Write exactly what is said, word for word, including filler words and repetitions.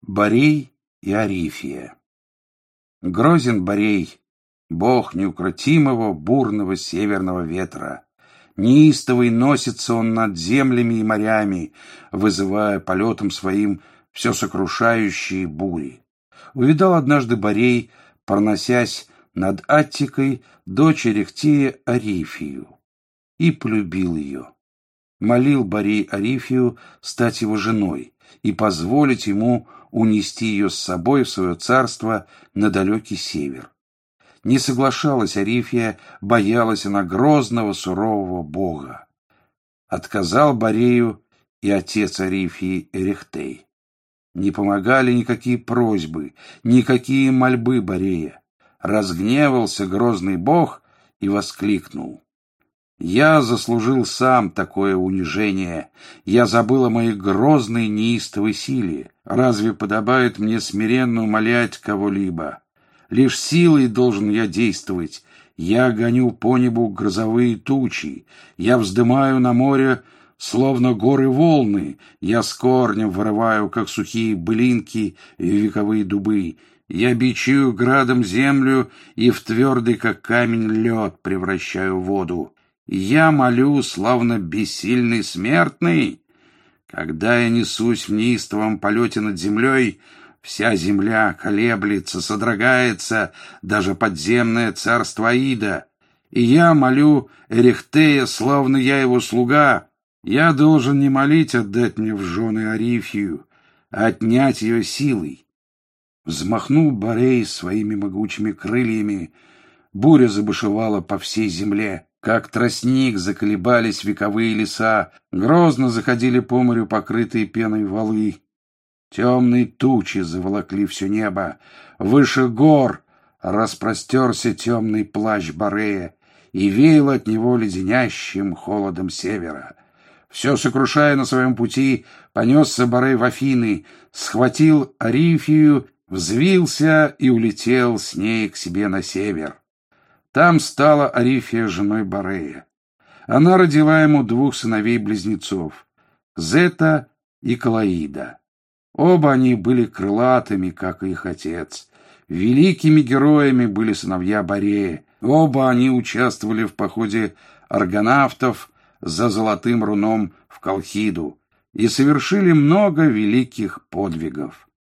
Борей и Арифия. Грозен Борей, бог неукротимого бурного северного ветра. Неистовый носится он над землями и морями, вызывая полетом своим все сокрушающие бури. Увидал однажды Борей, проносясь над Аттикой, дочь Эрехтея Арифию, и полюбил ее. Молил Борей Арифию стать его женой и позволить ему унести ее с собой в свое царство на далекий север. Не соглашалась Арифия, боялась она грозного сурового бога. Отказал Борею и отец Арифии Эрехтей. Не помогали никакие просьбы, никакие мольбы Борея. Разгневался грозный бог и воскликнул: «Я заслужил сам такое унижение. Я забыл о моей грозной неистовой силе. Разве подобает мне смиренно умолять кого-либо? Лишь силой должен я действовать. Я гоню по небу грозовые тучи. Я вздымаю на море, словно горы волны. Я с корнем вырываю, как сухие былинки, вековые дубы. Я бичую градом землю и в твердый, как камень, лед превращаю в воду. Я молю, славно бессильный смертный. Когда я несусь в неистовом полете над землей, вся земля колеблется, содрогается, даже подземное царство Аида. И я молю Эрехтея, словно я его слуга. Я должен не молить отдать мне в жены Арифию, а отнять ее силой. Взмахнул Борей своими могучими крыльями, буря забушевала по всей земле. Как тростник заколебались вековые леса, грозно заходили по морю покрытые пеной валы. Темные тучи заволокли все небо, выше гор распростерся темный плащ Борея, и веяло от него леденящим холодом севера. Все сокрушая на своем пути, понесся Борей в Афины, схватил Арифию, взвился и улетел с ней к себе на север. Там стала Арифия женой Борея. Она родила ему двух сыновей-близнецов — Зета и Калоида. Оба они были крылатыми, как и их отец. Великими героями были сыновья Борея. Оба они участвовали в походе аргонавтов за золотым руном в Колхиду и совершили много великих подвигов.